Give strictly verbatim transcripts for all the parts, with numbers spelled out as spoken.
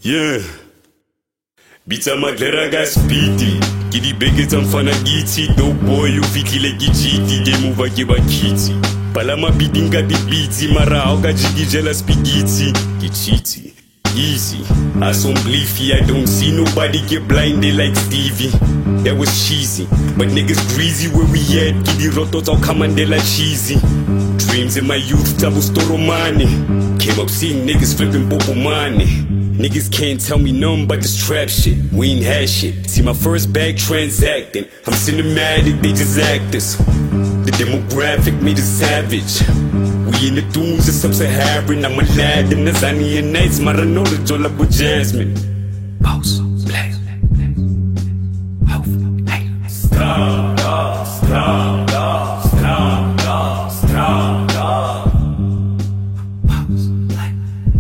Yeah. Bitsa madlera ga speedy. Ke di beke tsa mfana gitsi. Dope boy you fitlile ke cheaty. Game over ke ba kitsi. Palama beating ka di beatsy. Mara how ka jiggy jealous spaghetti. Ke cheaty. Easy. I some bleefy. I don't see nobody get blinded like Stevie. That was cheesy. But niggas greasy where we at. Kidi rotos au kamandela cheesy. Dreams in my youth, tabu storo money. Came up seeing niggas flipping bobo money. Niggas can't tell me nothing but this trap shit. We ain't had shit. See my first bag transacting. I'm cinematic, they just actors. The demographic made us savage. We in the dunes of sub-Saharan. I'm a lad in the Zania nights. Maranora Jola with Jasmine. Pause, play. Hope, hey. Strong dog, strong dog, strong dog, strong dog. Pause, play.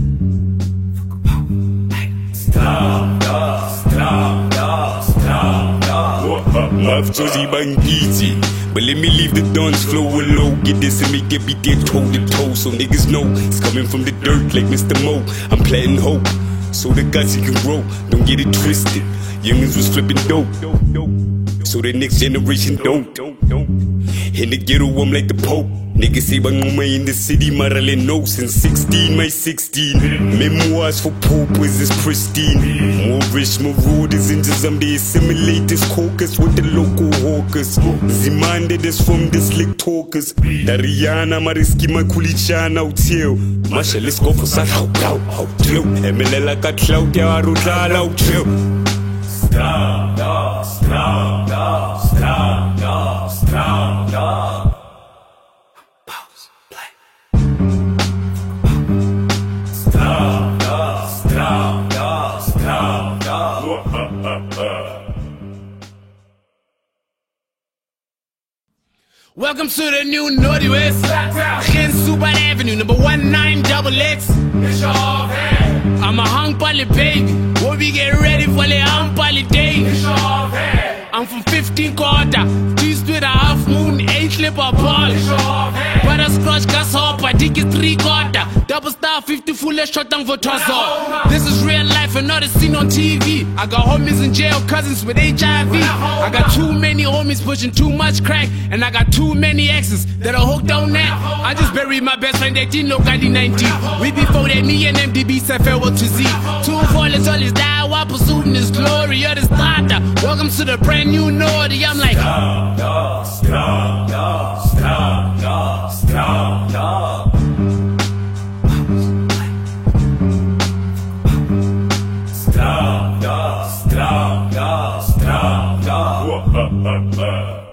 Strong dog, strong dog, strong dog. Muff Josie Bangiti. But let me leave the dons flow low. Get this and make it be dead toe to toe. So niggas know it's coming from the dirt like Mister Mo. I'm planting hope, so the guts you can grow. Don't get it twisted. Youngins was flipping dope, so the next generation don't. In the ghetto I'm like the Pope. Niggas say Banguma in the city, Marilyn no since sixteen, my sixteen. Memoirs for paupers is pristine. More rich, more rude is in some they assimilate this caucus with the local hawkers. Zimande this from the slick talkers. Dariana Mariski Makulichana out here. Masha, let's go for that how how how chill. Emelela ka clout ya rutala out chill. Strong dog, strong dog, strong dog, strong dog. Pause, play. Strong dog, strong dog, strong dog. Welcome to the new Naughty West. Gen Super Avenue, number one nine double X. I'm a hung poly baby. We'll be getting ready for the hung poly day. I'm from fifteen quarter, cheese with a half moon, eight slipper ball. Butterscotch grasshopper, dig is three quarter. Double star fifty full shot down for Twazo. This is real life and not a scene on T V. I got homies in jail, cousins with H I V. I got too many homies pushing too much crack, and I got too many exes that are hooked on that. I just buried my best friend that didn't know God in nineteen. We before that, me and M D B said farewell to Z. Two fallers, all is die while pursuing this glory. You're the starter. Welcome to the brand new Naughty. I'm like strong dog, strong dog, strong dog, strong dog. Strong dog, strong dog, strong dog.